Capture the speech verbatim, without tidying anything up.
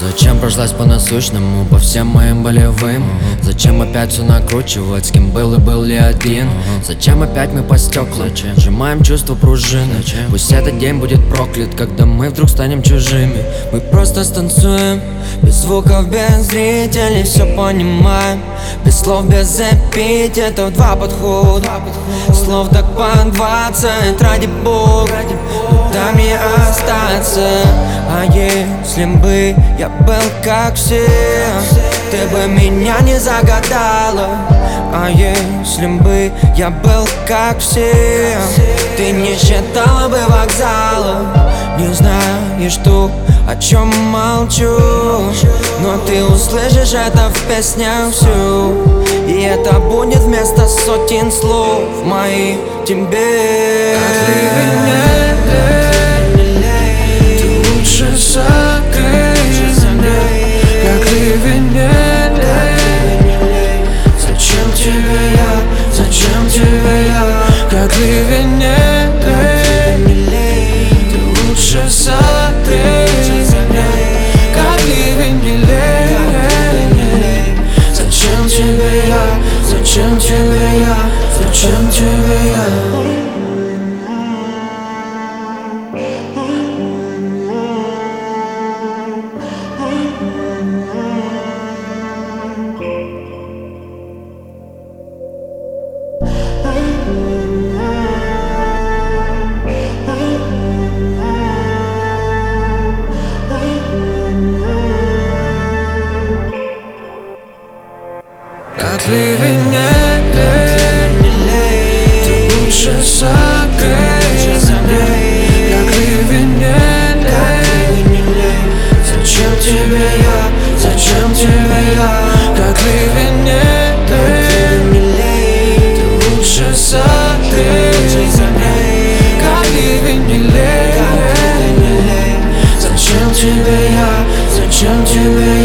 Зачем прошлась по насущному, по всем моим болевым? Зачем опять все накручивать, с кем был и был ли один? Зачем опять мы по стеклам сжимаем чувство пружины? Пусть этот день будет проклят, когда мы вдруг станем чужими. Мы просто станцуем, без звуков, без зрителей, все понимаем. Без слов, без эпитетов, два подхода. Слов так по двадцать, ради бога, ну дай мне остаться. А если бы я был как все, ты бы меня не загадала. А если бы я был как все, ты не считала бы вокзала. Не знаешь ту, о чем молчу, но ты услышишь это в песнях всю. И это будет вместо сотен слов моих тебе. Ты лучше согрей меня, как ливень. Зачем тебе я, зачем тебе я, как ливень. Ты лучше согрей меня, как ливень. Зачем тебе я, зачем тебе я, зачем тебе я? Как ливень, ты лучше согрей меня, как ливень. Зачем тебе я, зачем тебе я, как ливень. Ты лучше согрей меня, как ливень. Зачем тебе я, зачем тебе я?